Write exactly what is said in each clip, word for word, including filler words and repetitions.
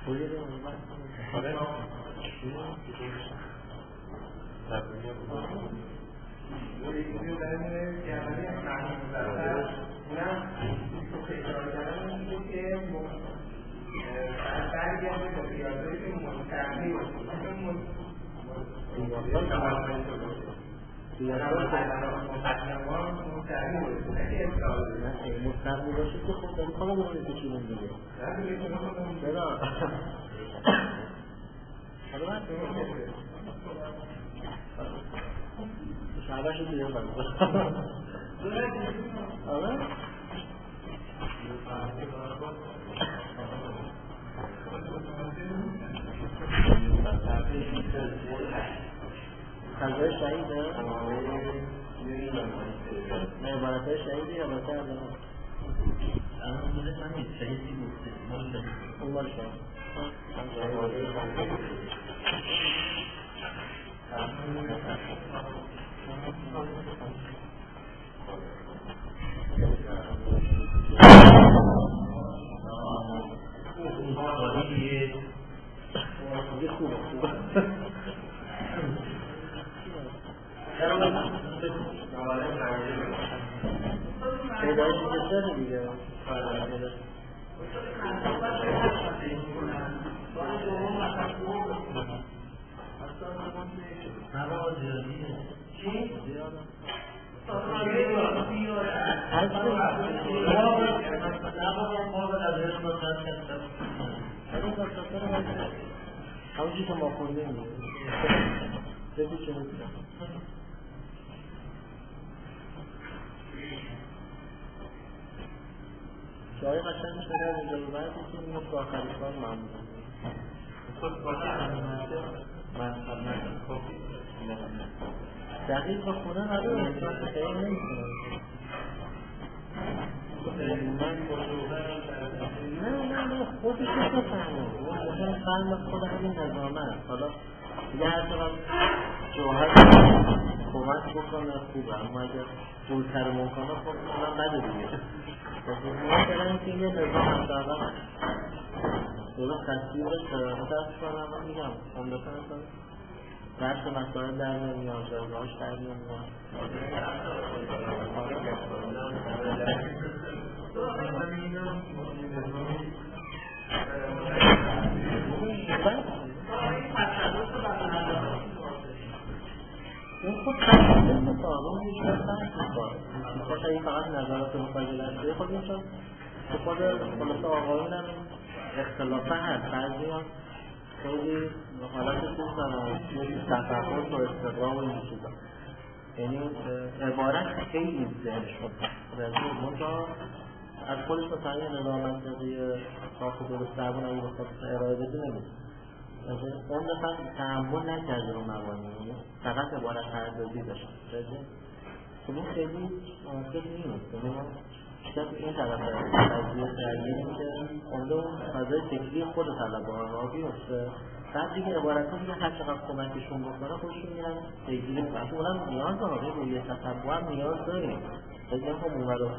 بوده به اون وقت آره یکی داریم جمعی معنی مزدر اونم تو اشاره کردن میشه که برگرده با ریاضایی که مستقلی مستقلی باشه که خود داری خواهد باید بکشیدیم دیگه چرا؟ حالا باید شعبه شد دیگه باید آره؟ خلقه شهیده؟ نه عبارتهای شهیده یا بسه هم دارم؟ اما بوده من نیست شهیدی گفته مال شهید اون مال شهید دیگه خوبه پیدایش که چه دیگه نبا زیادیه چی؟ زیاده همونجی که ما خوندیم بگی چه میکنم جای قشنگش بگر اینجا رو باید که این مفت آخری کار معمول دقیق با خونه نداره انسان خیلی نمیکنه نه نه نه خودش رو فهمه مهم فهم خود همین نظامه است حالا دیگه هر چقدر جوهر کمک بکنه خوبه اما اگر بولتر ممکنه خود اونم بده دیگه مثلا که یه نظام اصلا درست تصویرش دست کنم و میگم امدتا اصلا برش مسائل در نمیاد جایگاهاش در نمیاد این خود تصویر میکنه اون بیشتر فرق میکنه بیشتر این فقط نظرات مقایل هسته خود این شد که خود خلاص آقایون هم اختلافه هست بعضی هم خیلی حالت چیز دارن تفاوت و استقرار و این چیزا یعنی عبارت خیلی ذهنش خود منطقه از خودش مثلا یه نظام منطقی خاص درست دربون اگه بخواد ارائه بده نمید اون دفعه تحمل نکرده رو مبانی فقط عبارت پردازی داشت خب این خیلی مناسب نیست شاید این طرف قضیه درگیریم که اونده اون فضای فکری خود طلبه ها بیفته بعد دیگه عبارت ها دیگه هر چقدر کمکشون بکنه خودشون میرن پیگیری میکنن اونم نیاز داره روی تطبع هم نیاز داریم بگیم هم اون رو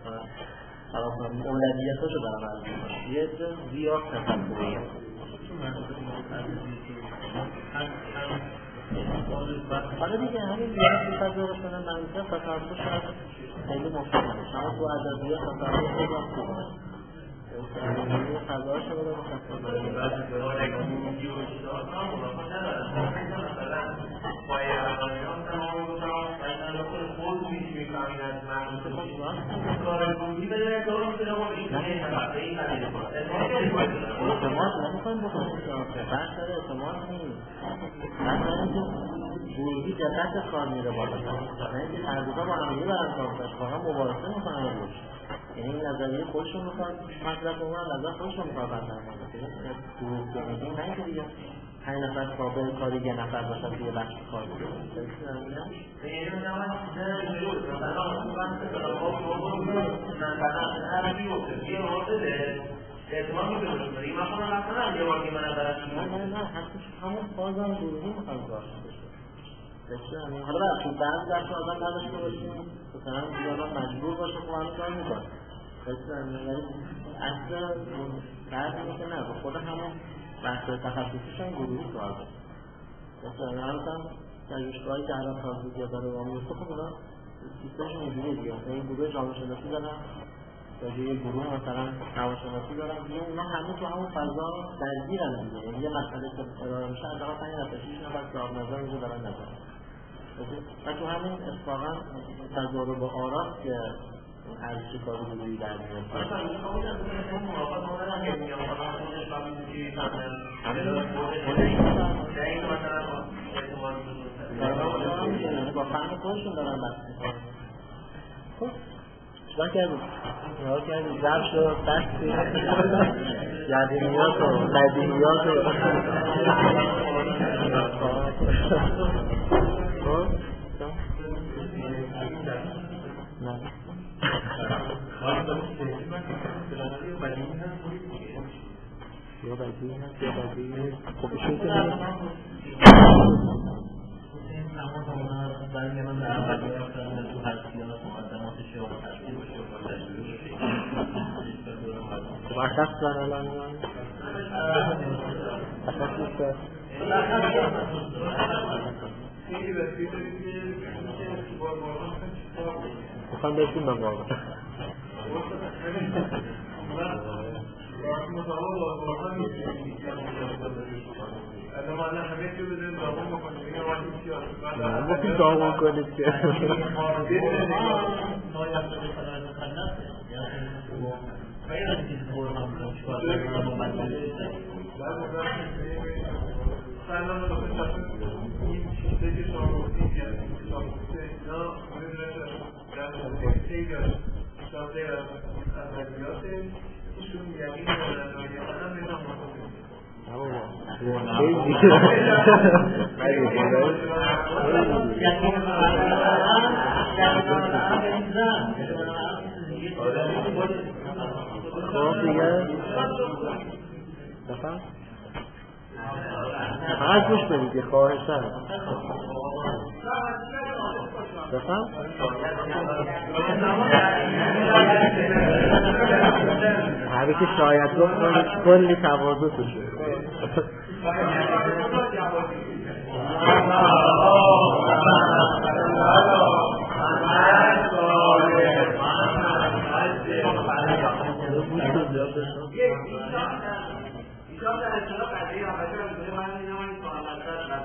اولویتاشو دارم عرض میکنم یه جا زیاد تطبعی حالا دیگه همین زیاد فضا باشنه منطق تطبع شاید خیلی مفید نمیشه اما تو ادبیات تطبع خیلی هم خوبه این فضاهاش رو بده بخصوص بعضی دوار اگه موندی و شداد هم مثلا باید روانیان تمام بودم باید خود میشه میکنید از من کار بودی بده درست بده و این نفته این ندیده کنید اعتماد نمیخوایم بکنید بحث داره اعتماد نیست بحث داره اینکه ورودی دقت کار میره بالا نه اینکه تردیدها با همگی برن کار کنید با هم مبارزه میکنن روش یعنی این نظریه خودشون میخواد مطلب اون نظر خودشون میخواد بردن دروغ کنید نه اینکه دیگه پنج نفر قابل کاری یه نفر باشن که یه بخش کار کنید یعنی اون نمید چیزه جلوز مثلا اون بحث کلاقا بابا مثلا هر بیوته یه مورده اعتماد میکنه شده این مخوانا مثلا یه واقعی من برشون نه نه نه حتی همون فازم گروهی میخواد داشته بشه حالا باید تو بعض درست آدم نداشته باشیم مثلا دیگران مجبور باشه خب همین کار میکنه ولی اصلا بعضی میشه نه خود همون بحث تخصصیش هم گروهی کار داره. مثلا هنوزم دانشگاهی که الان تازگی داره و میفته خب اونا سیستمش اینجوریه دیگه. مثلا این گروه جامعه شناسی دارن یا یه گروه مثلا روانشناسی دارن دیگه، اونا همه تو همون فضا درگیرن دیگه. یعنی یه مسئله که ارائه میشه از آقا پنج نفر شش نفر صاحب نظر اینجا دارن نظر. و تو همین اتفاقا تجارب آراست که هر چی کاری گروهی در میاد. مثلا میشه خواهید از اون موافق مادرم که میگم خواهد خودش قبلی بودی کامل در این مثلا اعتمادی بزرگتر با فهم خودشون دارن بحث میکنن. خب چیکار کردیم؟ نگاه کردیم ضرب شد بحثی یدینیات و بدیهیات و نه یا بدیهی هست یا بدیهی هست. خب ایشون که نمید برای من در اولی هستم تو حرفیات مقدماتش و تشکیلش و تشکیلش خب اصف زن الان من اصف نیسته بخوام بهتون بگم ممکن داغون کنید که خب دیگه بفهم فقط گوش بدید که خواهشم بفهم هر که شاید گفت کلی تواضع توشه ایشان در اصطلاح قضیه آمده و بوده من این همانی کاملتر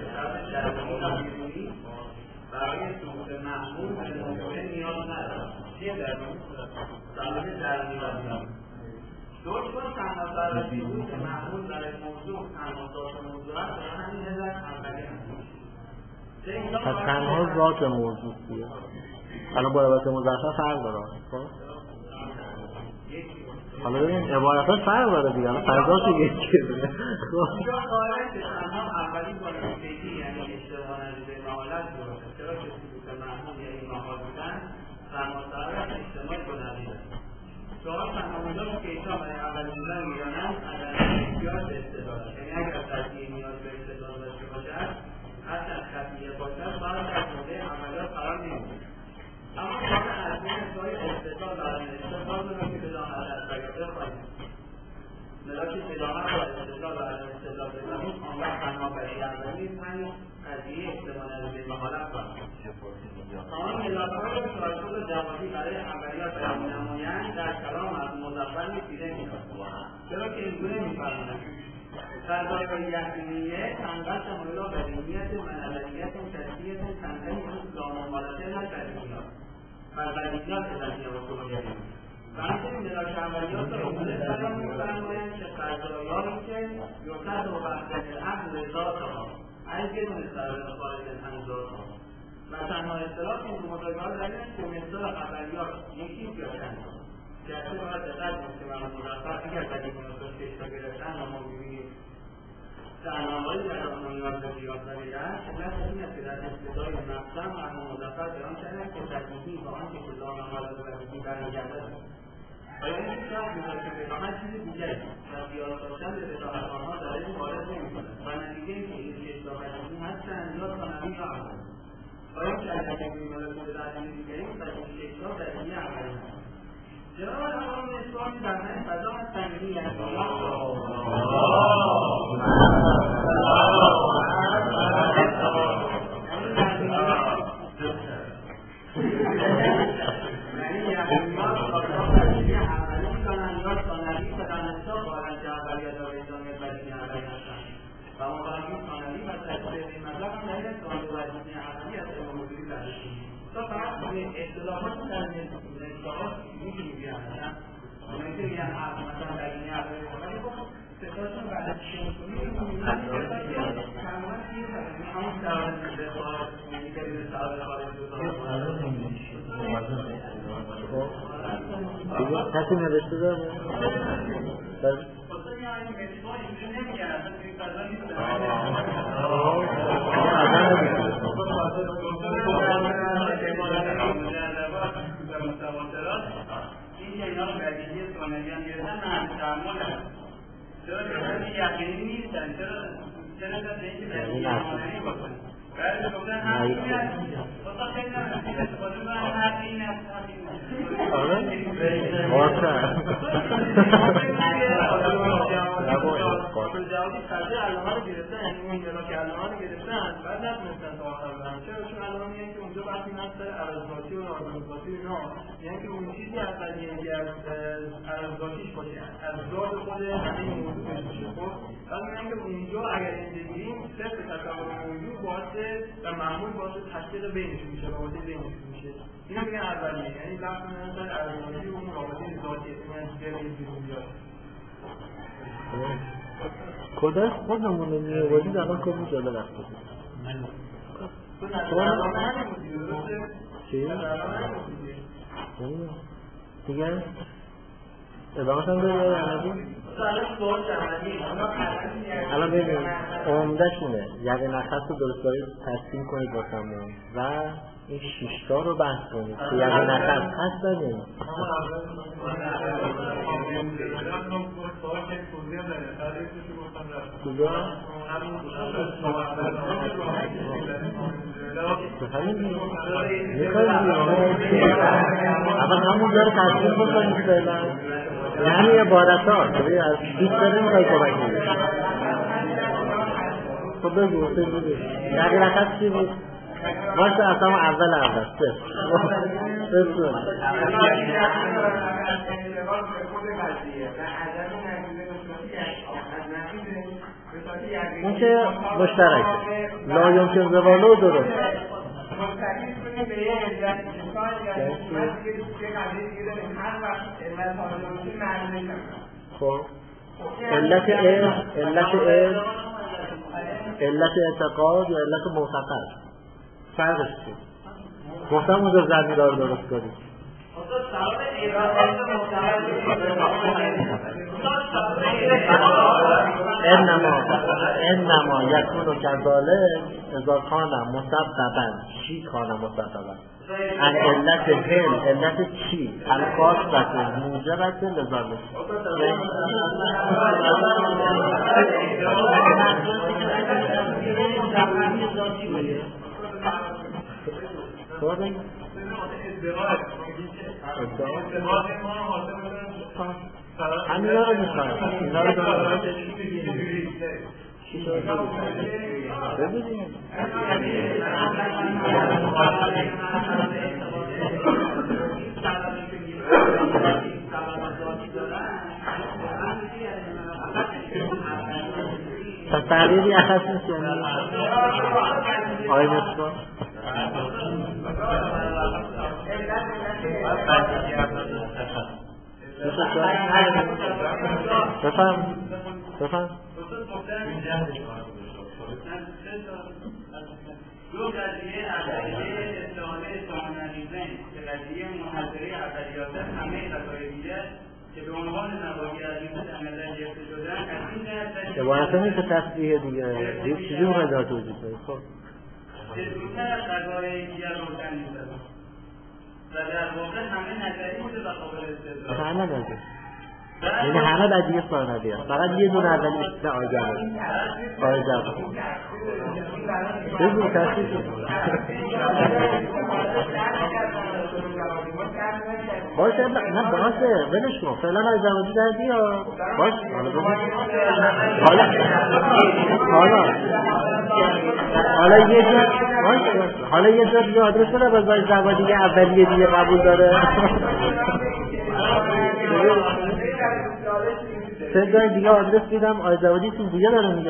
برای سقوط محمول به موضوع نیاز ندارم. چیه در اون؟ برای در نیاز دکتر تنها برای سقوط محمول برای موضوع تنها ذات موضوع است و همین هزار اولی هست. پس تنها ذات موضوع دیگه الان با عبارت مضافه فرق داره. حالا ببین عبارتاش فرق داره دیگه، الان فضاش یکیه. اینجا قائلن که تنها اولی با نکته‌ای یعنی اشتباه نظیر معالت درسته، چرا که سقوط محمول یعنی محال بودن فرمانصاحب اجتماعی کننده است. سوال تنها اونجاست که ایشان برای اولین بودن میدانند عدم احتیاج به استدلال است، یعنی اگر قضیه نیاز به استدلال داشته باشد اصلا خفیه باشد باید در موضع عملیات قرار نمی‌گیرد. اما کار اصلی اصلاحی استدلال برای استدلال را که بداند در بیاده خواهید ملاکی بداند با استدلال برای استدلال بزنید آن وقت تنها برای اولی پنج قضیه احتمال نظیر محالت خواهد آن ملاک‌ها را شایسته و جوابی برای اولیات بیان نمایند در کلام از مزول دیده می‌شود، چرا که اینگونه می‌فرمایند فضای یقینیه تنقص مورد بدیهیت منعلیت کسیت تنقیه لامحالته نه بدیهیات و بدیهیات بدیهیات و کلیت و همچنین ملاک عملیات را امونه بیان می‌فرمایند که قضایایی که یوسف و وحدت عقل ذاتها از بدون سبب خارج عن ذاتها و تنها اصطلاح این دو مدعی‌ها در این است که مقدار عملیات یکی یا چند جلسه باید دقت کنید که من مظفر اگر بدیهیات را کشتا گرفتن و ما می‌بینیم علامه‌ای در آن نیاز به زیاد ندیده‌اند علت این است که در ابتدای مقسم مرحوم مظفر بیان کردند که بدیهی با آنکه که لامحالت بدیهی برمیگردد و یا اینکه شخص می‌دهد که بداهت چیز دیگری و زیاد داشتن به بداهت آنها در این وارد نمی‌کند و نتیجه اینکه این شش تا بدیهی هستند یا ثانوی یا اولی و یا که اگر می‌بیند که بداهت دیگری و این شش تا بدیهی اولی هست. جناب آقایان اصلاحی در من فضا سنگینی است تا فقط اصطلاحات در اصطلاحات میگیم بیان مثلا میگن مثلا در این حرف ولی خب ستاشون بعد از شنیدن میگن تماما این همون سوال استفاده میگه به سوال خارج دیگه کسی نوشته داره؟ خب این متفاوت اینجوری نمیگن اصلا این فضا نیست. این که اینا رو برگیری سانویان گرفتن من تعمل هست چرا که یقینی نیستن چرا چرا تا به اینکه برگیری آمانهی بکنن بعد گفتن همین هست بسا خیلی نمیدونی استفاده کنن حق این هست حق این هست آره؟ واقعا جوابی خرجه علامه رو گرفتن یعنی اون جلا که علامه رو گرفتن بعد نتونستن تا آخر برن چرا چون علامه میگن که اونجا وقتی نصر عرضاتی و نارضاتی و اینا یعنی که اون چیزی اولیه که از عرضاتیش باشه از ذات خود همه موضوع باشه خب بعد میگن که اونجا اگر این بگیریم صرف تصور موضوع باعث و معمول باعث تشکیل بینشون میشه رابطه بینشون میشه اینا میگن اولیه یعنی لفظ مثلا عرضاتی و اون رابطه ذاتی یعنی جبری بیرون بیاد کداش خودمون رو می‌آوردید الان کلی جلو رفته بود. چی؟ دیگه؟ ادامه هم داری یا عمدی؟ الان ببینید عمده شونه یقه نخست رو درست دارید ترسیم کنید باسمون و این شیشتا رو بحث کنید که یقه نخست هست داریم کجا؟ همین میخواید اول همون جا رو ترسیم بکنید فعلا یعنی عبارت ها از بیت داریم خواهی کمک میدید خب بگو بگو یقه نخست چی بود؟ باشه اصلا اول اول سه بسون اون که مشترکه لا یمکن زوالو درست مستقیم کنیم به یه علت امکان یا حکومت که چه قضیه دیگه داریم هر وقت علت حاضر باشیم معلومه کنیم خب علت علت علت علت علت اعتقاد یا علت معتقد فرقش چیه؟ گفتم اونجا زمین‌ها رو درست کنیم انما انما یکون کذالک اذا کان مسببا چی کان مسببا ان علت هل علت چی الخاصه موجبت لذالک همین رو میخوایم اینا رو دارم ببینیم تغییری اخص نیست یعنی آقای مصباح بفهم بفهم دو قضیه اولیه استعانه سامنریزن که قضیه محضره اولیات همه قضای دیگه که به عنوان نواقی عزیزه در نظر گرفته شدن از این جهت عبارت نیست تصریح دیگه چیزی اون رضا توجید داره خب که زودتر از قضای دیگر روشن می‌شود و در واقع همه نظری بوده و قابل استدلال همه نظری یعنی همه بدیه ثانوی هست فقط یه دونه اولی بیشتر آیجا هست آیجا هست بگو تصریح باشه نه باشه ولش کن فعلا آیجا وجود دردی یا باشه حالا بگو حالا حالا حالا یه جا حالا یه جا دیگه آدرس کنه بازای زبا دیگه اولیه دیگه قبول داره سه جای دیگه آدرس دیدم آیزوادی تون دیگه داره میگه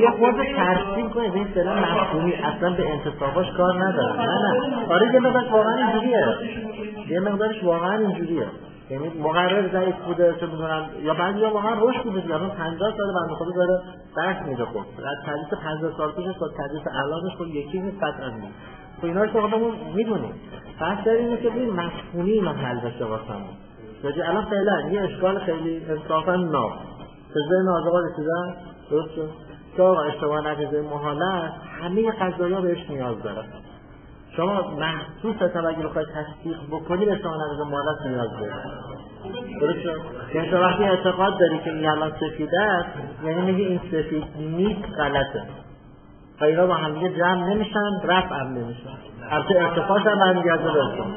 یه خورده ترسیم کنید این فعلا مفهومی اصلا به انتصاباش کار نداره. نه نه آره یه مقدارش واقعا اینجوریه، یه مقدارش واقعا اینجوریه، یعنی مقرر ضعیف بوده چه میدونم یا بعضی یا واقعا رشد بوده دیگه. الان پنجاه سال بنده خدا داره درس میده. خب از تدریس پنجاه سال پیش تا تدریس الانش خب یکی نیست قطعا نیست. خب اینا رو خودمون میدونیم. بحث در اینه که این مفهومی ما حل بشه واسمون. یعنی الان فعلا یه اشکال خیلی انصافا ناب به ذهن آقا رسیدن درست شد که آقا اشتباه نقیزه محاله همه قضایا بهش نیاز داره. شما محسوس تا اگه بخواید تصدیق بکنی به اشتباه نقیزه محاله نیاز داره. درست شد؟ یعنی تو وقتی اعتقاد داری که این الان سفیده است یعنی میگه این سفید نیست غلطه و اینا با هم دیگه جمع نمیشن رفع هم نمیشن. البته ارتفاعش هم برمیگرده بهتون.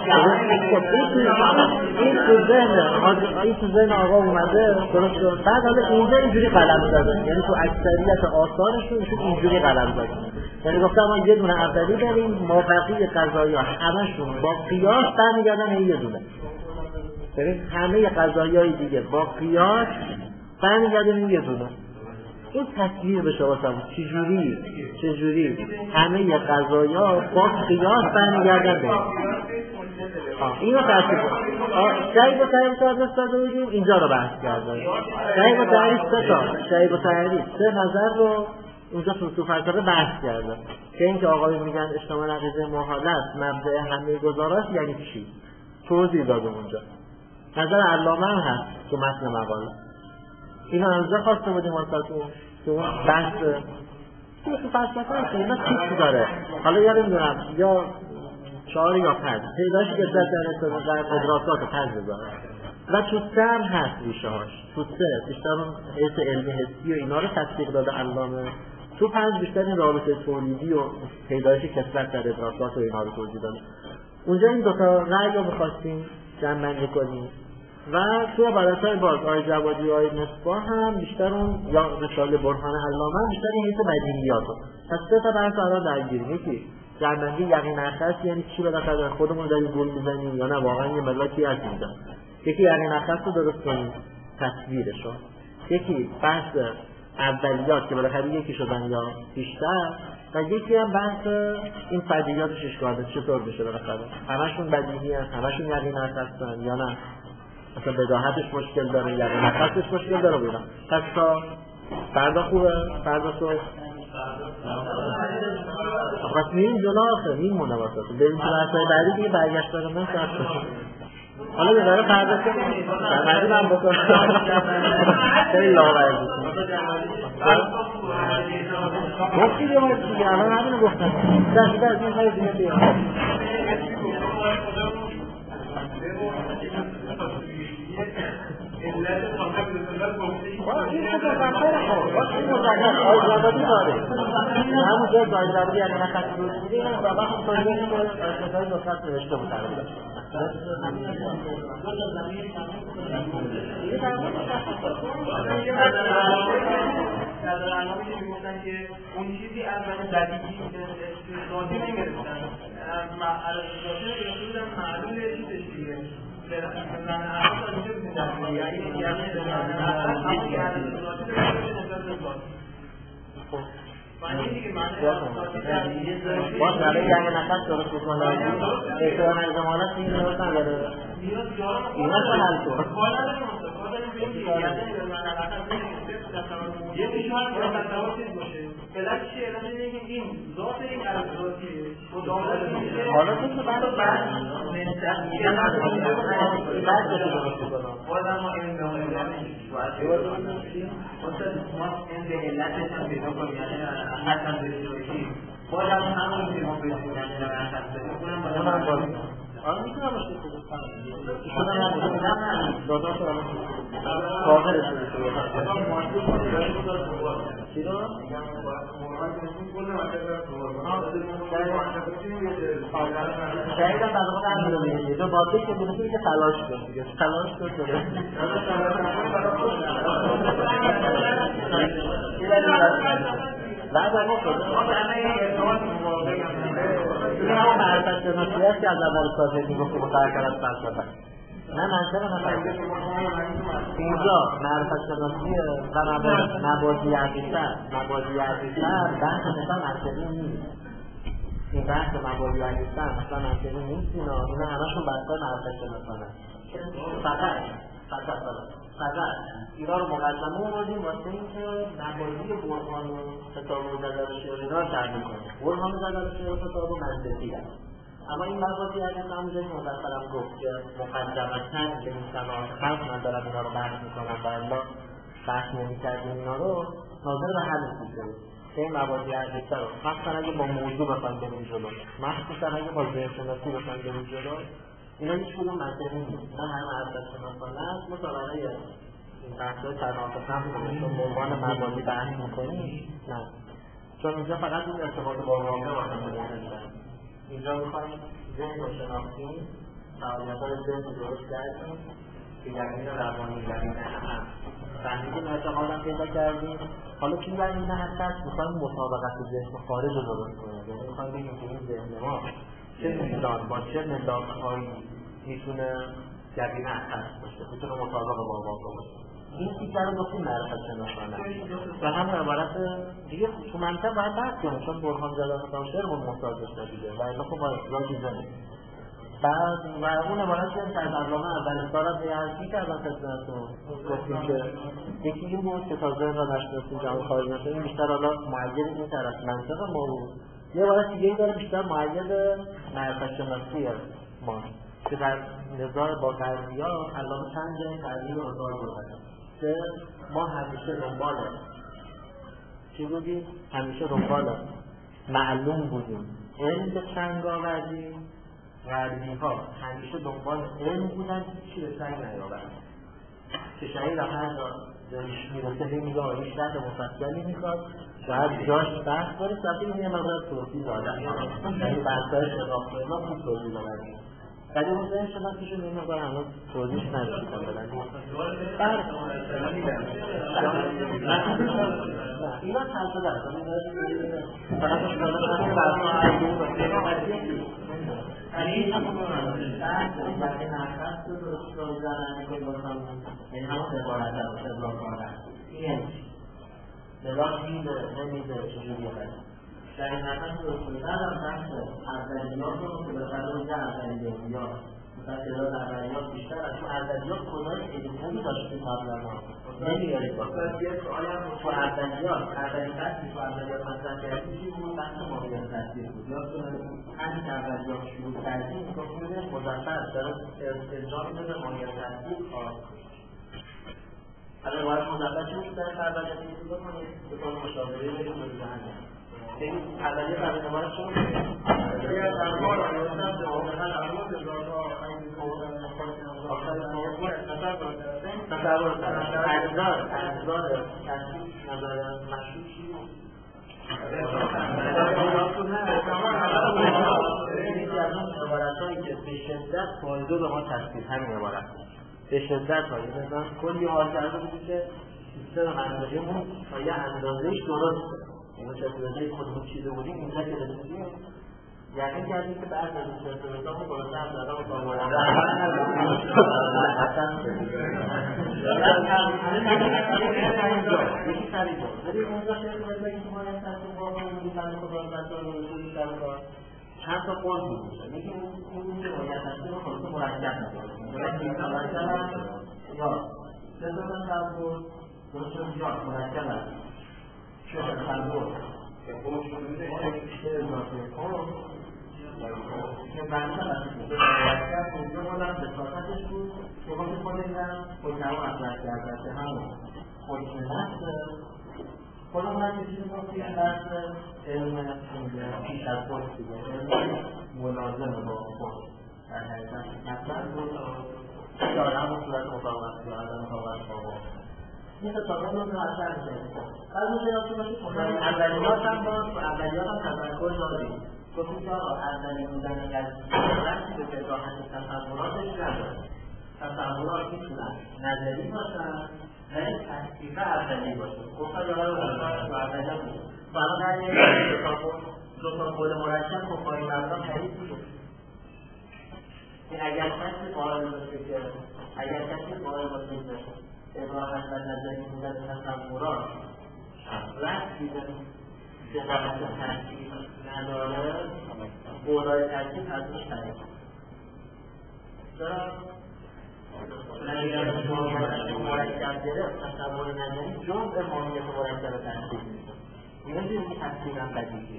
این تو ذهن این تو ذهن آقا اومده درست شد. بعد حالا اینجا اینجوری قلم زده، یعنی تو اکثریت آثارشون ایشون اینجوری قلم زده. یعنی گفتم ما یه دونه اولی داریم ما بقیه قضایا همشون با قیاس برمیگردن این یه دونه. ببین همه قضایای دیگه با قیاس برمیگردن این یه دونه. این تصویر به شما سمون چجوری چجوری همه قضایا با قیاس برمیگردن به اینو تصویر شایب و تعریف تا دستاده بودیم اینجا رو بحث کردن. شایب و تعریف سه تا شایب و تعریف سه نظر رو اونجا تو تو فلسفه بحث کردن که اینکه آقای میگن اجتماع نقیضه محاله است مبدأ همه گزاراست یعنی چی توضیح داده اونجا. نظر علامه هم هست تو متن مقاله. اینا انزا خواسته بودیم واسهتون که اون بحث تو فلسفه هست اینا چیزی داره. حالا یا نمیدونم یا چهار یا پنج پیداشی که در ادراکات پنج بذاره و تو سه هم هست ریشه هاش. تو سه بیشتر اون حیث علمی حسی و اینا رو تصدیق داده علامه. تو پنج بیشتر این رابطه تولیدی و پیدایش کثرت در ادراکات و اینا رو توضیح داده. اونجا این دوتا رأی رو می‌خواستیم جمع‌بندی کنیم و تو عبارت‌های باز آی جوادی و آی مصباح هم بیشتر اون یا رساله برهان علامه هم بیشتر این حیث بدیهیات رو پس سه تا بحث الان درگیریم. یکی جمع‌بندی یقین اخص یعنی چی بالاخره خودمون داریم گول می‌زنیم یا نه واقعا یه ملاکی هست اینجا. یکی یقین اخص رو درست کنیم تصویرش رو. یکی بحث اولیات که بالاخره یکی شدن یا بیشتر و یکی هم بحث این فرضیاتش اشکاله چطور بشه بالاخره همشون بدیهی هست همشون یقین اخصن یا نه مثلا بداهتش مشکل داره یا نفسش مشکل داره بیرم. پس تا فردا خوبه فردا صبح پس میریم جلو آخر این منواسطه بریم تو بحثای بعدی دیگه برگشت داره من سرد حالا یه داره فردا که فرمدی من بکنم خیلی لاغر بود گفتی یه باید دیگه الان همینو گفتم دستی دست این خیلی دیگه بیرم این خود مزنفر خود باش این مزنفر آیزابادی داره همون جای آیزابادی یعنی نخط روز بودیم و وقت تولیه که آیزابادی نصفت نوشته بود تقریبا در برنامه که میگفتن که اون چیزی از من بدیهی استثنایی نمیگرفتن از معرضاتی نگرفته بودن معلوم چیزش دیگه زن احمد از اینجا بودین در کنی یعنی یعنی زن احمد همون که معرضاتی نگرفته نسبت باز برای یعنی نفس درست بکنم احتوان از زمانت این درست نداره اینا چه حل کن یه پیشوان که تصور چیز باشه علت چیه؟ علت اینه که این ذات این ارزاکیه و دامت میشه حالا تو که بعد بعد بعد جلو درست بکنم باید اما این دامت باید ما این به علتش هم پیدا کنیم یعنی حد هم داشته باشیم باید هم همون که ما بشیم یعنی در حد بکنم باید هم باید آره میتونم باشه شده هم دادا شده هم کامل شده چی رو؟ شاید هم بعد خود هم میدونیم یه دو باطل که بودیم که تلاش کن دیگه تلاش کن شده بعد هم این همون معرفت شناسی هست که از اول سازه میگفت که متعرکر از فلسفه نه منطق نفرده اینجا معرفت شناسی و مبادی عقیدت مبادی عقیدت بحث مثلا منطقی نیست. این بحث مبادی عقیدت مثلا منطقی نیست. اینا اینا همشون بحثای معرفت شناسانه. فقط فقط فقط اینا رو مقدمه آوردیم واسه اینکه مبادی برهان و خطاب و جدل شعر اینا رو تعریف کنیم. برهان و جدل شعر و خطاب و منطقی هست. اما این مبادی عقیدت همونجایی که مدخلم گفت که مقدمتاً به این صناعات خلق من دارم اینا رو بحث میکنم و الا بحث نمی‌کردیم اینا رو ناظر به حل می‌کنیم که این مبادی عقیدت رو مخصوصاً اگه با موضوع بخوایم بریم جلو، مخصوصاً اگه با ذهن‌شناسی بخوایم بریم جلو، اینا هیچ کدوم منطقی نیست. اینا همه معرفت شناسانه است. مطالعه این بحث‌های صناعات خلق رو به عنوان مبادی بحث می‌کنیم نه، چون اینجا فقط این ارتباط با واقع واسه مهمه. اینجا می‌خوایم ذهن رو شناختیم، فعالیت‌های ذهن رو درست کردیم که یقین روانی یقین هم فهمیدیم اعتقادم پیدا کردیم. حالا که یقین هم هست می‌خوایم مطابقت ذهن خارج رو درست کنیم. یعنی می‌خوایم بگیم که این ذهن ما چه میزان با چه ملاک‌هایی میتونه یقین هست باشه، میتونه مطابق با واقع باشه. این تیکه رو گفتیم معرفت شناسانه و هم عبارت دیگه تو منطق باید بحث کنیم، چون برهان جلال شعرمون محتاج داشته دیگه و اینا خب با اصلاح دیزنیم. بعد و اون عبارت که از علامه اول سارت بیارسی که از آن خدمتون گفتیم که یکی این بود که تا ذهن را نشناسیم جمع خارج نشد، این بیشتر حالا معید این طرف منطق ما بود. یه عبارت دیگه ای داره بیشتر معید معرفت شناسی ما که در نظار با غربی‌ها علامه چند جای تعبیر رو ازار بردن که ما همیشه دنبال چی بودیم؟ همیشه دنبال معلوم بودیم، علم به چنگ آوردیم. غربی‌ها همیشه دنبال علم بودن، چی به چنگ نیاوردن. که شهید هم هر جا دارش میرسه هی میگه آیش رد مفصلی میخواد شاید جاش بحث داره صفحه این یه مقدار توضیح دادن، یعنی بحث‌های شناخت اینا خوب توضیح دادن. ولی اون ذهن شناسیشون این مقدار هنوز توضیحش نداشتن بدن. اینا چند شده هست فقط همین برنامه این هم کنم شرط وقتی نرخست رو درست رو زنن میکنی باشم یعنی همون عبارت رو ابلا کنن این نگاه میده نمیده چجوری هست در این نرخست رو درست رو زنن بحث اردلیات رو که بسر رو میگه اردلیات مثلا تعداد اردلیات بیشتر از تو اردلیات کدای خیلی خوبی داشتی قبلا ما نمیارید با تو اردلیات اردلیات تو اردلیات مطرح کردی چی بود؟ بحث ماهیت تصدیق بود همین اردلیات شروع کردیم گفتیم مزفر داره ارجاع میده به ماهیت تصدیق حالا باید مزفر چی بود در اردلیات میتونی بکنید به طور مشاوره بریم به جهنم این اردلیات برای نمارش شد اگر دربار آیستم به واقعا ارواز ازارها تصور کنم اجزار اجزار نظر مشروع چی بود؟ یکی از اون عبارت هایی که به شدت فایده به ما تشکیل همین عبارت به شدت هایی مثلا کلی حال کرده بودی که سیستم اندازه‌مون تا یه اندازه‌اش درسته اینو چه اندازه‌ی خودمون چیده بودیم اینجا که رسیدیم یعنی کردیم که بعد از این سرطان رو بلنده هم داده و بامولنده یکی سری جا ولی اونجا شده که بگیم که باید تصمیم با کنیم بیتن خدا رو بسار رو رسولی سر کار چند تا قول بود میشه میگه اون که باید تصمیم رو خودتو مرکب نکنیم باید بیتن مرکب هم یا سرطان هم بود درست یا مرکب هم شده هم بود که قول شده که اضافه قول که بنده هستید به مرکب اونجا بودم به ساعتش بود که خود خود اینم خودنو اطلاع کرده که همون خودشون نفسه خودم هم چیزی گفتی بحث علم پیش از خود دیگه علم ملازم با خود در حقیقت مثلا داره همون صورت مطابقت یا عدم مطابقت با خود این اتفاقات رو اثر میشه بعد میشه یادتون باشه اولیات هم باز اولیات هم تفکر داریم گفتیم که آقا اولی بودن رفتی به وضاحت تصوراتش نداره تصورات میتونن نظری باشن و یک تحقیق اولی باشه گفتن داره رو باشن و اولی بود برای در یک دو تا قول مرکب خب پایی مردم حریف بود که اگر کسی قائل باشه که اگر کسی قائل باشه که ابراهیم و نظری بودن تصورات رفتی به قبط ترکیب نداره بولای ترکیب از اون شریف چرا؟ اگر مرکب گرفت تصور نظری جزء ماهیت مرکب ترکیب میشه نمیدونی که تصویر هم بدیگیه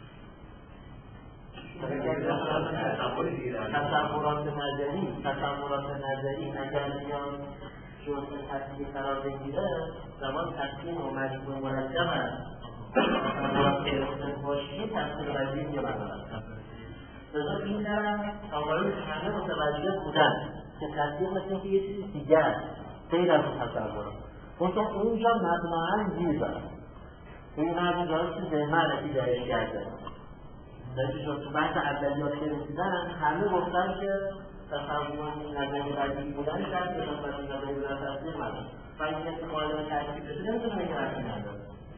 تصورات نظری تصورات نظری اگر بیان جزء تصویر قرار بگیره زمان تصویر و مجموع مرکب هست تصورات گرفتن باشی تصویر بدیگی میگه بدارد لذا این طرف آقایون همه متوجه بودن که تصویر مثل که یه چیزی دیگه است غیر از تصورات منطقه اونجا مبناعا گیر دارد این مردم جایی که ذهن معرفی دارش کرده داشتی شد تو بحث اولیات که رسیدن همه گفتن که تصورات نظری بدیگی بودن شد که تصورات نظری بودن تصویر مدن و این کسی قائل ترکیب بشه نمیتونه بگه رفتی نداره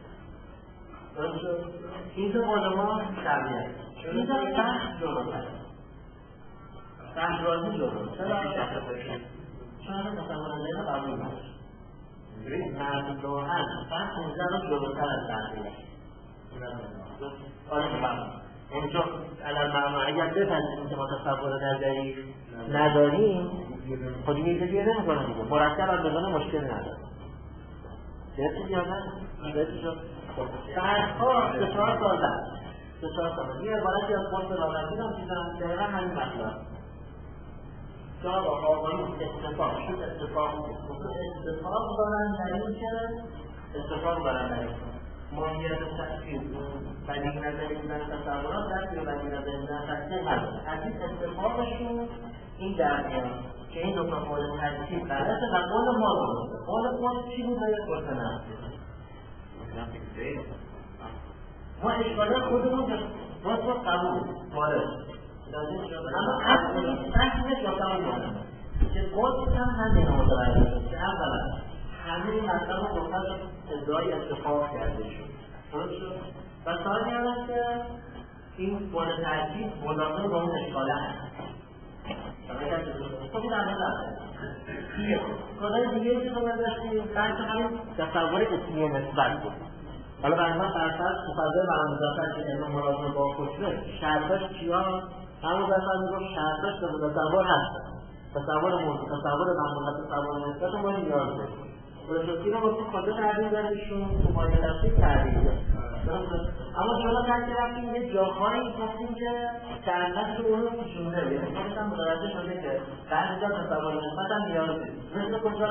اینجا علما شرمیت اینجا بحث جلوتر بحث رازی جلوتر چرا؟ چون تصور نظری قبول نشد مردوحن بحث اینجا رو جلوتر از تحقیلش آره بحث اونجا علم معنا اگر بپذیریم که ما تصور نظری نداریم خودی میگه دیگه نمی کنه دیگه مرکب هم بزنه مشکل نداره درستی یا نه؟ درستی شد بعدها سه چهار سال بعد سه چهار سال بعد یه عبارتی از قرص راغبین هم چیزم دقیقا همین مطلب که آقا آقایون اتفاق شد اتفاق اتفاق دارن در این که اتفاق دارن در این ماهیت تحصیل بدیگ نظری بودن تصورات دست یا بدیگ نظری بودن تحصیل هست از این اتفاقشون این در میان که این دو تا مورد تحصیل برسه و قول ما درسته قول ما چی بود باید گفتنه ما اشکاله خودمون راست و قبول وارد اما اصلی فهمش واسه میانه که قول هم همین متوجه شد که اولا همه این مطلب رو گفتن ادعای اتفاق کرده شد درست شد و ثانی هم که این مورد ترکیب مداخل با اون اشکاله هست خب این همه داره کدای دیگه که رو داشتیم بحث همین تصور اسمی نسبت بود حالا برای من فرصت مفضل برای مدافع که علم مرازم با خودشون شرطاش چیا؟ همون بسر میگفت شرطاش که تصور هست تصور موضوع تصور معمولت تصور نسبت ما نیاز داریم برشتی رو گفتیم کجا تحریم داریشون تو مایه تفسیر تحریم اما جلو تحصیل رفتیم یه جاهایی گفتیم که درنت رو اونو کشونده یعنی خودش هم متوجه شده که بعد جا تصور نسبت هم نیاز داریم مثل کجا؟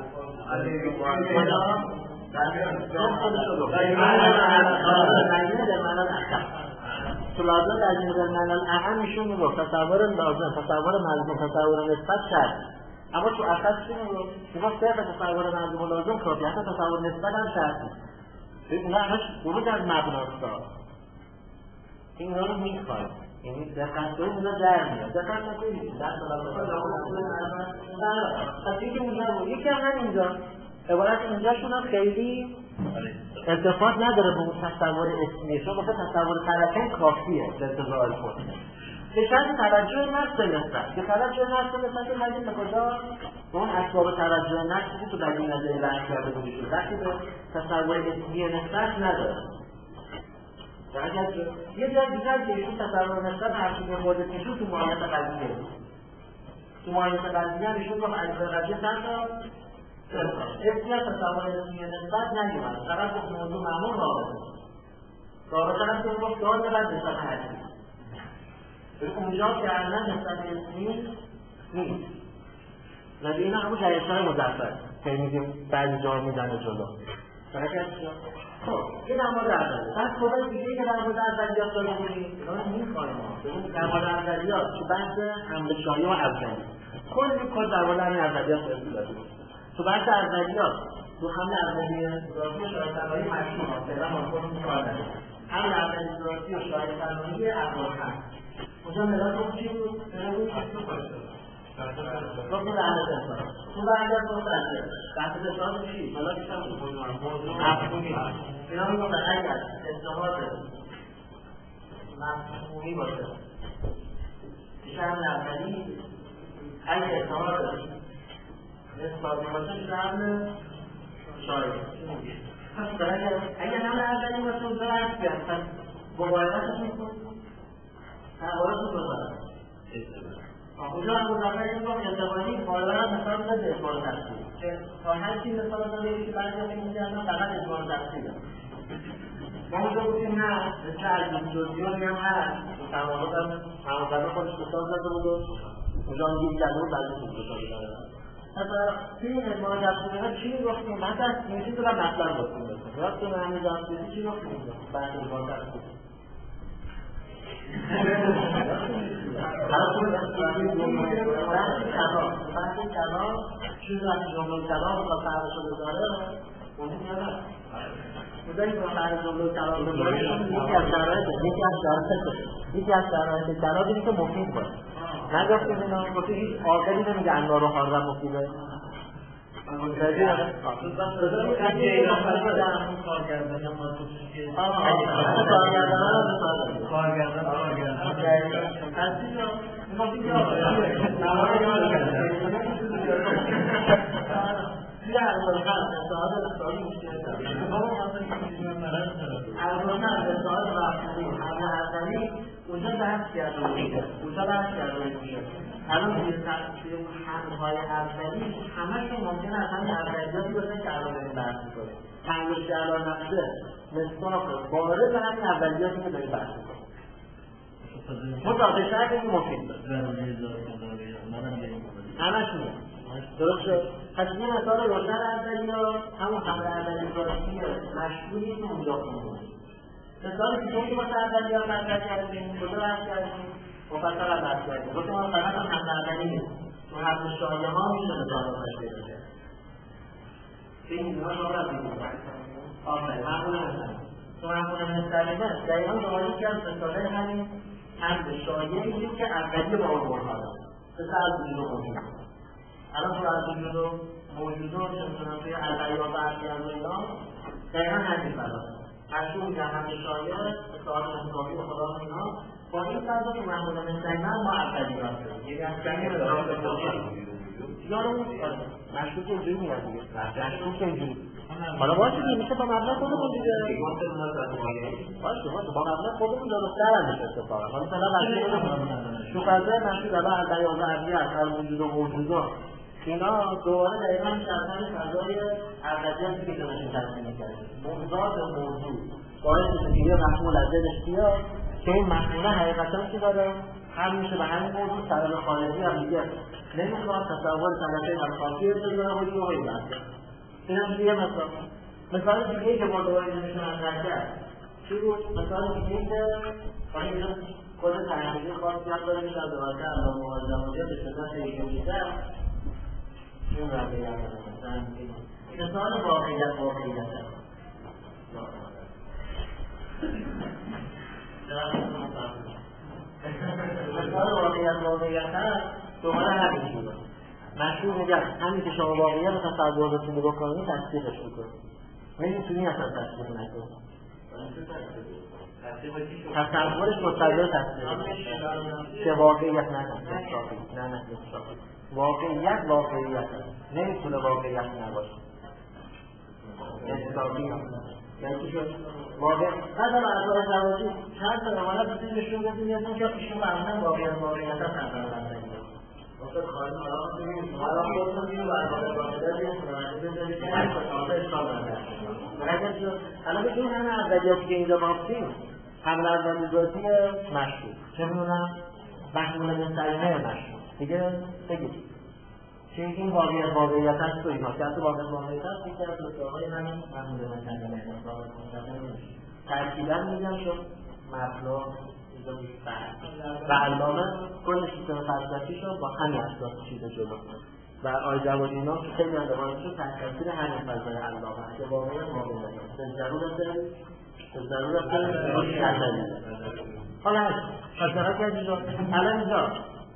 در معنی احکم تو لازم در جنگ در معنی احکم میشون میگفت تصور لازم تصور ملزوم تصور نسبت شد اما تو اصل چی میگفت؟ میگفت صرف تصور ملزوم و لازم کافی حتی تصور نسبت هم شرطی اینا همش خروج از مبناستا این رو میخواد یعنی دقت کنید اینا در میاد دقت نکنید در پس یکی اونجا بود یکی هم هم اینجا عبارت اینجاشون هم خیلی ارتفاط نداره به اون تصور اسمیشون گفته تصور طرفین کافیه به انتظار خود به شرط توجه نفس نسبت به توجه نفس نسبت که مجید به کجا به اون اسباب توجه نفسی که تو بدیگ نظری بحث کرده بودیشون وقتی به تصور اسمی نسبت نداره و اگر یه جای دیگر که ایشون تصور نسبت حرفی خودت ایشون تو ماهیت قضیه تو ماهیت قضیه هم ایشون گفت از قضیه چند تا اسمی از تصور اسمی نسبت نگیمد فقط گفت موضوع معمول رابطه رابطه هم که گفت دار دارد نسبت حرفی اونجا که اعلا نسبت اسمی نیست ولی این همون جایشتر مزفر که میگیم بعضی جا میدنه جلو خب این در مورد اولیات بعد خودای دیگه که در مورد اولیات داره بودیم اینا میخوایم در مورد اولیات تو بحث حمله شایع و اولیات کلی کل در مورد همین اولیات داریم تو بحث اولیات تو حمله اولیات راضی و شایع فرمایی مشروع هست فعلا ما خودمون کار نداریم حمله اولیات راضی و شایع فرمایی اقوال هست اونجا مداد رو چی بود؟ خب این لحظه انسان اون لحظه انسان بحث انسان چی؟ حالا بیشتر مفهومی اینا میگم اگر استعمال مفهومی باشه بیشتر اولی اگه اعتماد نسباتی باشه شامل شاید پس اگه همه اولی باشه اونجا هست بیاد پس مبایدتش میکن تقارش رو بزنم اونجا هم مزمه این کن اعتباری مبایدت مثال بده اعتبار تحصیل که تا هر چی مثال داره که بعضی هم این میگردن فقط اعتبار تحصیل ما اونجا بودیم نه مثل عزیز جزیانی هم هست تمامات هم همونقدر خودش مثال زده بود و اونجا هم یک جلو بعضی بود مثال داره مثلا توی این اعتبار تحصیل ها چی گفتیم؟ من دست میشید دارم مطلب گفتیم بسیم یاد کنه همین دست چی گفتیم؟ بحث اعتبار تحصیل بحث کلام چیز وقتی جمله کلام با فرق شده داره اونی میاره بودایی با فرق جمله کلام بذاره یکی از شرایط یکی از شرایط یکی از شرایط کلام اینه که مفید باشه نگفتیم اینا گفتی هیچ عاقلی نمیگه انوار و حاضر مفیده متوجه نده؟ بذاریم اگه اینا فرق کارگردان یا مارکوشی که کارگردان هم کارگردان کارگردان هستی جا مفید یا نواره یا توی ارزان اصلاحات اقتصادی مشکل داره ارزان اصلاحات رفتنی حمل حسنی اونجا بحث کرده میشه اونجا بحث کرده میشه الان توی حملهای اولی همه‌شون ممکنه از همین اولیاتی باشه که الان داریم بحث می‌کنیم تنگش الان نقشه مصداق وارد به همین اولیاتی که داریم بحث می‌کنیم مطابق شرط این مفید همه‌شون درست شد؟ پس یه مثال روشن اولی ها همون حمل اولی ذاتی مشهوری که اونجا کنیم مثال دیگه که واسه اولی ها مطرح کردیم کجا بحث کردیم مفصل هم بحث کردیم گفتیم ما فقط هم حمل اولی نیست تو حمل شایعه ها میشه مثال رو تشکیل بده این اینها شما را بگیم آفرین همون هستن تو همون مستقیمه دقیقا دوباره یکی از مثاله همین حمل شایعه که اولی با اون برها داره مثل از وجود موجود الان تو از وجود و موجود و چه میتونم توی الغیاب برخی از اینا دقیقا همین فراد مشهور میگن همه شایع اصلاحات انتخابی و خدا اینا با این فرضا که محمول مستقیما ما اولیات داریم یعنی از کمی یارو مشهور که اینجوری میگن دیگه مشهور که اینجوری حالا باشه دیگه میشه با مبنای خودمون دیگه باشه باشه با مبنای خودمون درست‌تر هم میشه اتفاقا حالا مثلا تو فضای مشهور الان الغیاب برخی از وجود و موجودات اینا دوباره دقیقا شرطان فضای اولیاتی که دانشون تصمیم می‌کردیم موضوعات موضوع باعث میشه که یه محمول از دلش بیاد که این محموله حقیقتا چی داره؟ هم میشه به همین موضوع سبب خارجی هم دیگه نمیخواد تصور طبقه همخاصی ارتضای حجی و غیر بحثه این هم دیگه مثال مثال دیگه که با دوباره نمیشه مطرح کرد چی بود؟ مثال دیگه که خواهی اینجا خود تحقیقی خاصی هم داره میشه از دوباره الله مقادماتی به شدت ایجابیتر این را بیان مثال واقعیت واقعیت مثال واقعیت واقعیت دوباره همین شده مشهور میگن همین که شما واقعیت رو تصورتون رو بکنید تصدیقش میکنید نمیتونی اصلا تصدیق نکنید تصورش مستقل تصدیق که واقعیت نه نه نه واقعیت واقعیت نمیتونه واقعیت نباشه احسابی یعنی که واقع مثلا از زواجی چند تا نمانه بسید نشون بدیم یادیم که ایشون معمولا واقعیت واقعیت هم نظر بندگی وقت خواهیم حالا بسیدیم حالا خودتون بیم برقای واقعیت بیم سنانجی بزنید که هر کتابه اشکال بنده الان بگیم همه اولیاتی که اینجا بافتیم حمل اولی ذاتی مشهور چه میدونم محمول مستقیمه مشهور دیگه بگید که این واقعیت واقعیت هست و اینا که از واقعیت واقعیت هست یکی از مصداقهای همین محمول مستقیمه ترکیبا میگم شد مبنا و علامه کل سیستم فلسفیشون با همین اساس چیده جلو و آی جواد اینا که خیلی اندوانشون تحت تاثیر همین فضای علامه که واقعیت واقعیت به ضرورت به ضرورت نظری حالا خاطرات از اینجا الان اینجا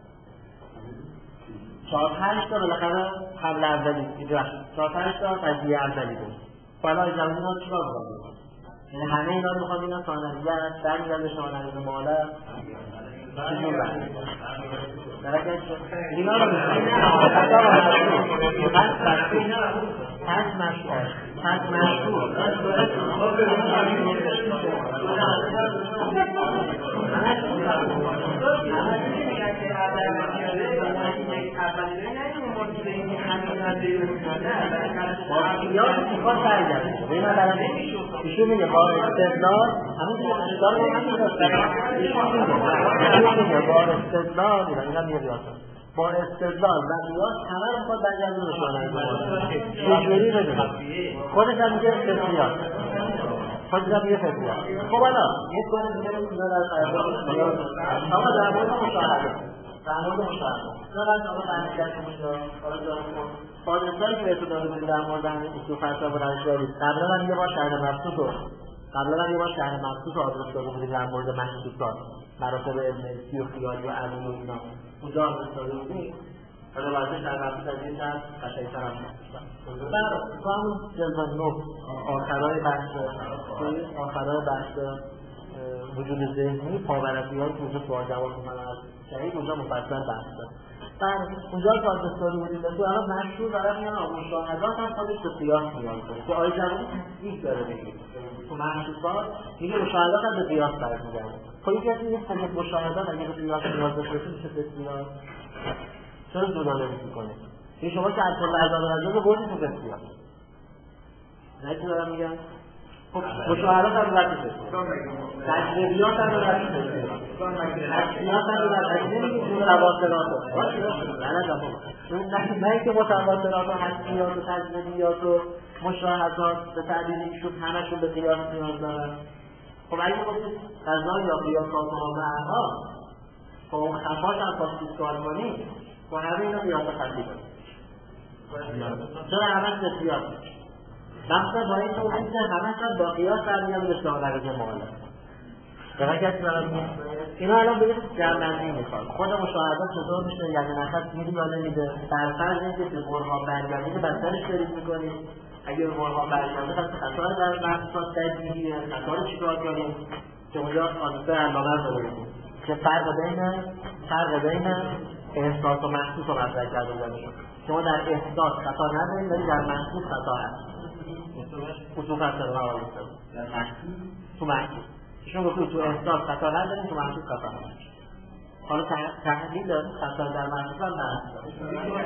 چهار پنج تا بالاخره حمل اولی اینجا چهار پنج تا قضیه اولی بود حالا آی جواد اینا چیکار می‌کنن یعنی همه اینا رو می‌خوام اینا ثانویه است برمیگرده شما نمی‌دونم ماله چجور درک شد اینا رو می‌خوام پس پس مشهور پس مشهور باقیات میخواد سرگرد به این مدرم ایشون میگه با استدلال همون که استدلال رو همین ایشون میگه با استدلال این هم میگه بیاسم با استدلال و قیاس همه رو خود برگردون رو شدن چجوری بدونم خودش هم میگه فطریات خودش هم میگه فطریات خب حالا یک کنه میگه آقا در مورد مشاهده در مورد مشاهده نه آقا برمیگرد که مشاهده پادشاهی که بهتون داده بودیم در مورد اصول فلسفه و روش‌یابی قبلا هم یه بار شهر مبسوط رو قبلا هم یه بار شهر مبسوط رو آدرس داده بودیم در مورد محسوسات مراتب علمی و خیالی و علوم و اینا اونجا آدرس داده بودیم حالا واسه شهر مبسوط از این چند قشنگ‌تر هم داشتن در تو همون جلد نه آخرای بحث آخرای بحث وجود ذهنی پاورقی‌های که اونجا سوال جواب می‌کنن از شهید اونجا مفصل بحث داره بعد اونجا که آدرس داده بودیم تو الان مشهور دارم میان مشاهدات هم خودش به قیاس میان کنه که آیه جوابی تصدیق داره بگید تو محسوسات میگه مشاهدات هم به قیاس برمیگرده خب یکی از این نیست که مشاهدات اگه به قیاس نیاز داشته باشه میشه بسیار چرا جدا نمی‌کنه این شما که اصلا لحظه لحظه بردید تو بسیار نه چی دارم میگم خب مشاهدات هم رد شده تجربیات هم رد شده تجربیات هم رد شده نمیگه متواترات نه اینکه متواترات و حسیات و تجربیات و مشاهدات به تعبیر ایشون همشون به قیاس نیاز دارن خب اگه گفتید قضا یا قیاسات و معناها خب اون خفاش هم خواستید سوال کنید و همه اینا قیاس خطی دارن چرا همش به قیاس مقصد با این توضیح که همه شد با قیاس برمیاد به شما درجه مالا درک کسی برام اینا الان بگید جمع‌بندی میخواد خود مشاهدات چطور میشه یعنی نفس میدی یا نمیده در فرض اینکه به برهان برگردید بسترش برید میکنید اگه به برهان برگردید پس خطار در محسوسات تجمیعیه خطار چیکار کنید که اونجا آدرس علامه رو بگید که فرق بین فرق بین احساس و محسوس رو مطرح کرده بودنشون شما در احساس خطا ندارید ولی در محسوس خطا هست اصول فلسفه مقاله در محسوس تو محسوس شما گفتید تو احساس خطا ندارید تو محسوس خطا ندارید حالا تحلیل دارید خطا در محسوس هم ندارید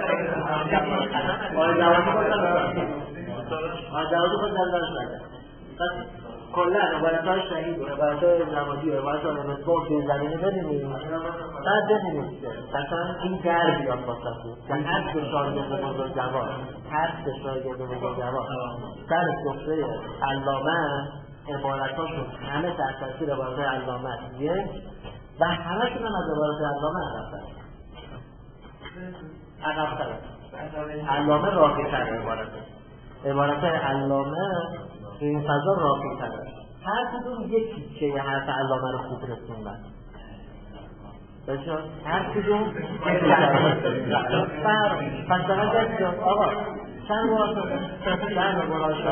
آقای جوادی بودن آقای جوادی بودن دارش نگرد پس کلا عبارتهای شهید و عبارتهای جوادی و عبارتهای مصباح که زمینه ببینید بعد ببینید مثلا این در بیاد باشد که هر به شاگرد بزرگ جواد هر به شاگرد بزرگ جواد سر سفره علامه عبارتاشون همه تحت تاثیر عبارتهای علامه یک و همه‌شون هم از عبارتهای علامه عقب‌تر عقب‌تر علامه راقی‌تر عبارت عبارتهای علامه تو این فضا راقی‌تره هر کدوم یک تیکه حرف علامه رو خوب رسوندن بسیار هر کدوم فرق پس دقیقا جد جد آقا چند مراشده چند مراشده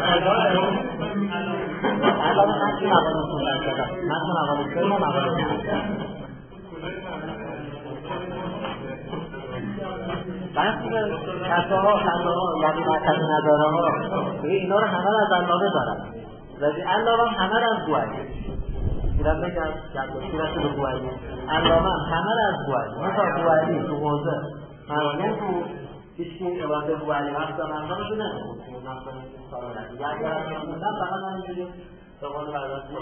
علامه من چون مقاله سوندن شدن من چون مقاله سوندن مقاله سوندن بحثی به خطاها خطاها یعنی مرکز نداره ها اینا رو همه رو از علامه دارن ولی علامه همه رو از گوهری ایران بگم جدوشی رسه به گوهری علامه همه رو از گوهری مثلا گوهری تو موضع مرانه تو هیچی عباده گوهری هفته منظامشو نمید نفتان این سال رسید یا اگر از نموندن فقط من اینجوری به قول برداشتی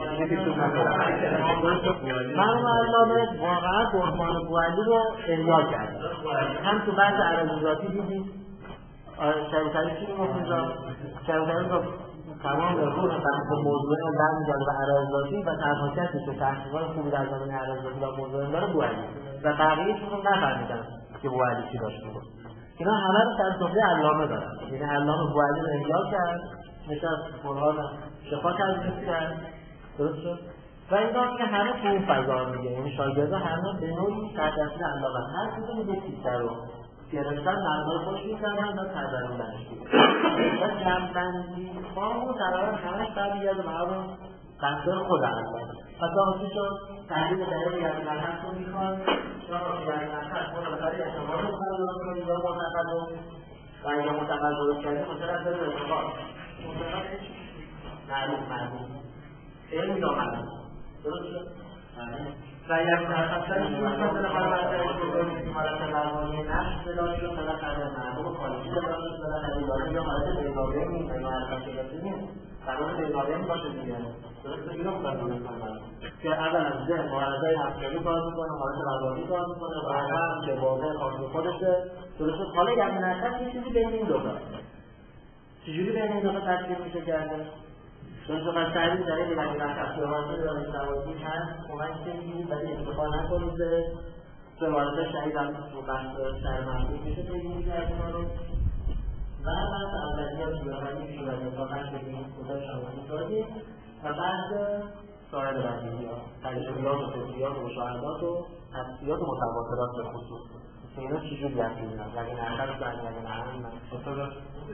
مرموم علامه واقعا برهان گوهری رو احیا کرد هم تو بحث عرضیاتی دیدیم شریفتری چی میگفت اینجا شریفتری رو تمام روح به موضوع برمیگرده به عرضیاتی و تنها کسی که تحقیقات خوبی در زمینه عرضیاتی و موضوع داره گوهری و بقیه‌شون رو نفهمیدن که گوهری چی داشت میگفت اینا همه رو سر سفره علامه دارن یعنی علامه گوهری رو احیا کرد نشست قرآن شفا تدریس کرد درست شد و اینا که همه تو این فضا میگه یعنی شاگرده همه به نوعی تحت تاثیر علامه هر کدوم یک چیز رو گرفتن معنای خوش می‌کنن و تدریسش و جمع‌بندی ها و قرار همش برمیگرده به همون بحث‌های خود اول پس آقا چی شد؟ تحلیل دلیل یعنی نفس رو میخواد یا یعنی نفس خود بخاری اعتماد رو خواهد کنید یا معتقد رو و اگر معتقد درست کردیم مطلب داره اعتماد معتقد معلوم معلوم علم یا معلوم درست شد؟ و یک نفسن این مثل قرمت که حالت روانی نفس بلاش رو خلق کرده معلوم خالصی بلاش رو خلق کرده لازم یا حالت بیگاوه نیست یا حرکت شدتی نیست قرار بیگاوه باشه دیگه درست دیگه رو کنم که اول از ذهن معرضای افکاری کار میکنه حالت روانی کار میکنه و هم که واقع خاص خودشه درست حالا یک نفس یه چیزی بین این دو تا چجوری بین این دو تا تشکیل میشه کرده؟ چون فقط تحلیل داره که وقتی نفس روانی داره سوازی هست کمک کنید ولی اتفاق نکنید به وارد شهید هم تو بحث سرمحبوب میشه بگیم که از ما رو و بعد اولیات بیاوری شده تا بحث بگیم خدا شمانی دادیم و بعد سایر بدیهی ها تجربیات و توضیحات و مشاهدات و حسیات و متواترات به خصوص که اینا چجوری هست این هم یعنی نفس و یعنی نهم من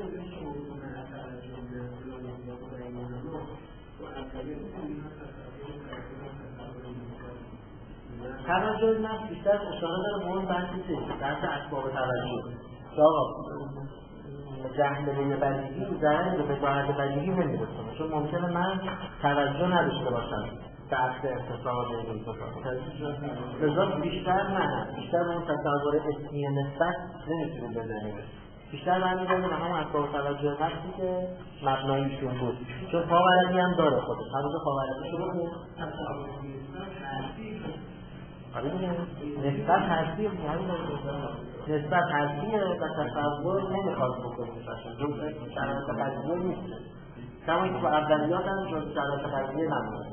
توجه نفس بیشتر اشاره داره مهم بحثی چیست؟ بحث اسباب توجه که آقا جهل به بدیهی زرنگ به ظاهر بدیهی نمیرسونه چون ممکنه من توجه نداشته باشم بحث اتصال به این اتصال لذا بیشتر نه بیشتر من تصور اسمی نسبت نمیتونیم بزنیم بیشتر من میدونیم همون اسباب توجه نفسی که مبناییشون بود چون پاورقی هم داره خودش همونجا پاورقی شده بود نسبت هستیه نسبت هستیه و تصور نمیخواد بکنیم جزء شرایط قضیه نیست کما که با اولیات هم جزء شرایط قضیه نمید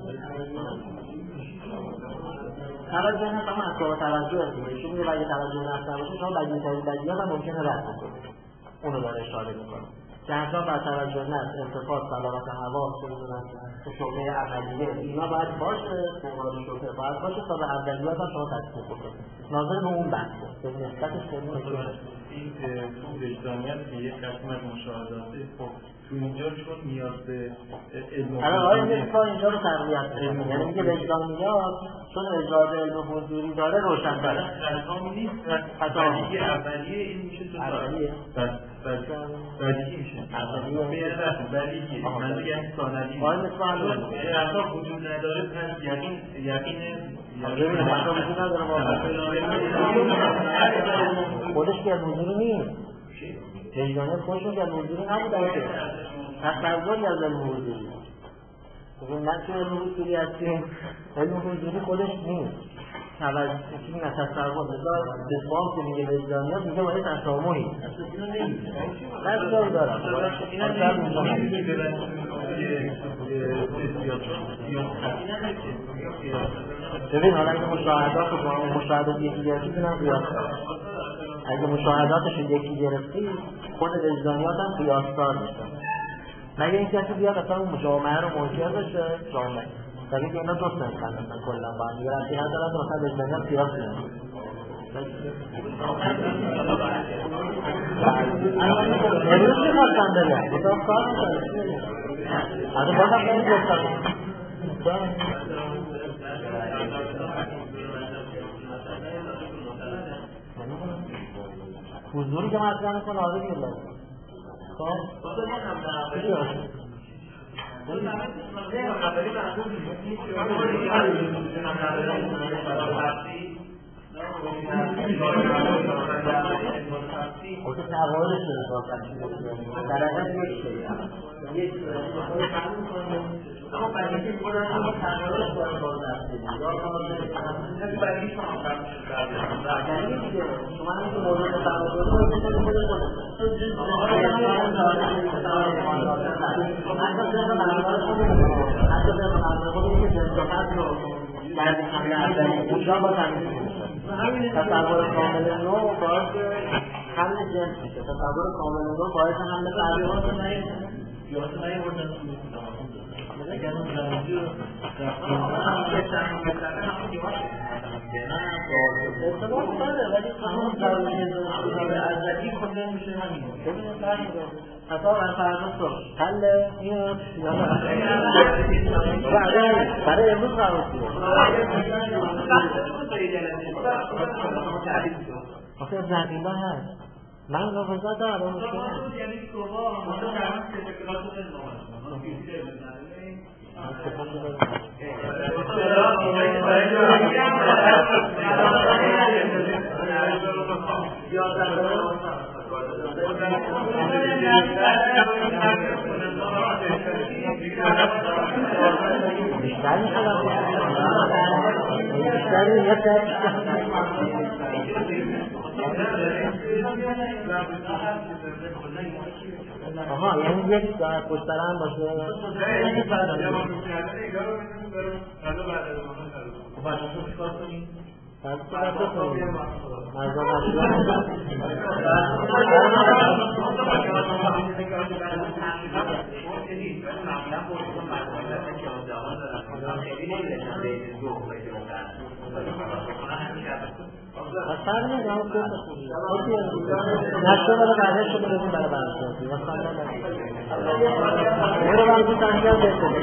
توجه هست اما اسباب توجه هستیه چون میگه بگه توجه نفس نباشه شما بدیه ترین بدیات هم ممکنه رد بکنید اونو داره اشاره میکنه که حساب بر توجه نفس ارتفاع سلامت هوا شعبه عملیه اینا باید باشه مقابل شعبه باید باشه تا به اولیات هم شما تصدیق بکنید ناظر به اون بحثه به نسبت سنی این تو وجدانیت که یک قسم از مشاهداته خب تو اینجا چون نیاز به علم و آره این کار اینجا رو تقویت کنه یعنی میگه وجدانیات چون اجازه علم و حضوری داره روشن داره الان نیست بدیهی اولیه این میشه تو اولیه بدیهی میشه اولیه بدیهی من دیگه این ثانوی آره مثلا اصلا وجود نداره پس یقین یقین ببین اصلا وجود نداره خودش که حضوری نیست وجدانیت خودشون که حضوری نبودن که تصوری از علم حضوری بگیم من که علم حضوری هستیم علم حضوری خودش نیست توجه چیزی نه تصور بذار دفاع که میگه وجدانیت میگه باید تسامحی نه جایی دارم ببین حالا اگه مشاهدات و مشاهدات یکی گرفتی بینم قیاس دارم اگه مشاهداتش یکی گرفتی خود وجدانیات هم قیاسدار میشن مگه این کسی بیاد اصلا اون جامعه رو منکر بشه جامعه ولی که اینا دوست نمیشن مثلا کلا با هم دیگه رفتی ندارن مثلا وجدانیات قیاس میشن امروز میخواستم بگم بودم کار میکنم از بازم خیلی گفتم حضوری که مطرح میکنه آره دیگه لازم خب بازم خود تقاعدش رو با تشکیل در اگر یک شده یک خود تقاعد کنیم اما برای که خود هم تقاعدش باید باز نستیم یا کامل برای که شما فرد شده یعنی دیگه شما هم که موضوع تقاعد رو باید بکنید خود خودتون حتی طبق برنامه خودتون حتی طبق برنامه خودتون که جنسافت رو بعد حمله اولی اونجا با تمیز میشه تصور کامل نو باعث حمل جنس میشه تصور کامل نو باعث حمل تغییرات نیست یاد نیاوردن اگر اون ارتباط داره ولی همون ضروری ازدی کلا میشه همین. ببینید فرقی داره. حتی من فردا صبح حل میاد یا نه برای امروز قرار شده. آخه زمینه هست. من نفذت دارم مشکل نیست. یعنی صبح مثلا درس کلاس آها یعنی یک ساعت پشت سر هم باشه خب بچه تو چیکار کنیم؟ پس باید بکنیم مرزا باشید از فرد نید همون کن نشته برای بعدش شده بزن برای برشتی و خواهد برای برای تنگیان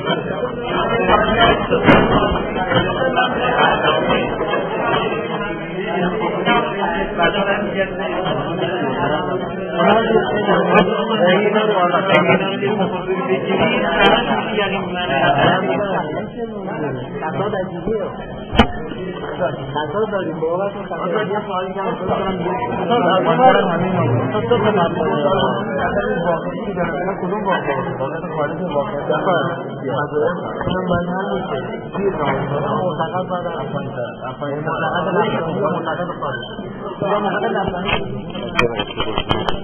خطا داریم باور کن خطا یه سوالی که اصلا دارم اصلا همین نبود اصلا دو تا مطلب اصلا این واقعی که دارم اصلا کدوم واقعی واقعی خارج واقعی اصلا باید هم میشه دیر نامید معتقد باید افغانی معتقد نفسانی یا معتقد خارج یا معتقد نفسانی